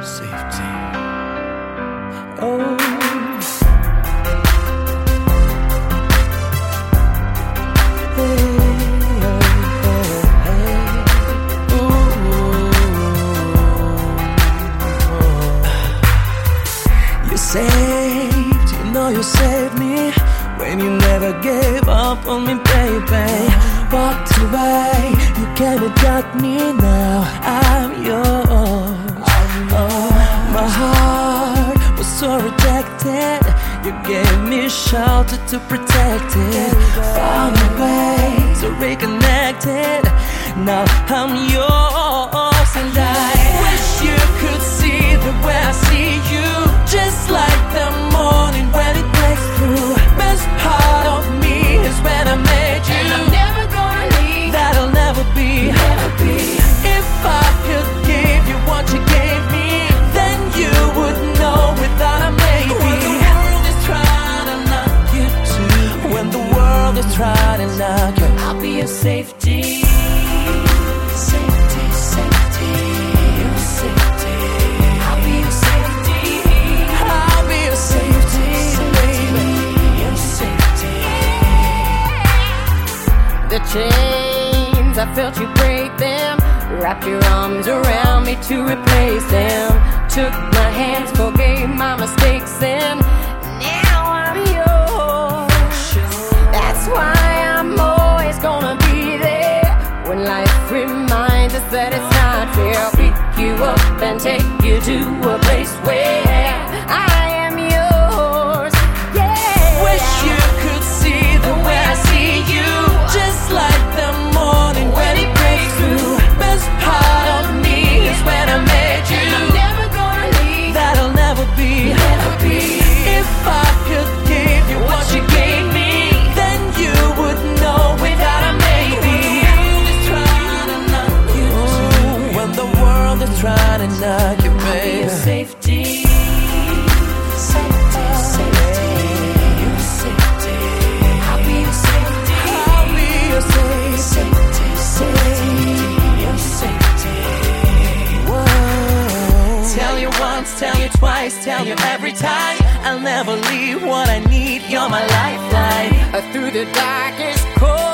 safety. Oh. Saved, you know you saved me when you never gave up on me, baby. Walked away, you came and got me, now I'm yours. Oh, my heart was so rejected, you gave me shelter to protect it. Found a way to reconnect it, now I'm yours. And I wish you could see the way I see you, just like the morning when it breaks through. Best part of me is when I made you, and I'm never gonna leave. That'll never be, never be. If I could give you what you gave me, then you would know without a maybe. When the world is trying to knock you too, when the world is trying to knock you, I'll be your safety. Safety, safety, your safety. I'll be your safety. I'll be your safety, baby. Your safety. The chains, I felt you break them, wrapped your arms around me to replace them. Took my hands, forgave my mistakes, and now I'm yours. That's why I'm always gonna be there when life reminds us that it's not fair. I'll pick you up and take you to a place where I am yours. Yeah. Wish you could see the way I see you, just like the morning when it breaks through. Best part of me is when I made you, and I'm never gonna leave. That'll never be, never be. If I could give you what you gave me, then you would know without a maybe. When the world is trying to knock you, I'll be your baby. safety. Safety, safety, your safety. I'll be your safety. I'll be your safety. Safety, safety, your safety. Whoa. Tell you once, tell you twice, tell you every time, I'll never leave what I need, you're my lifeline. Through the darkest cold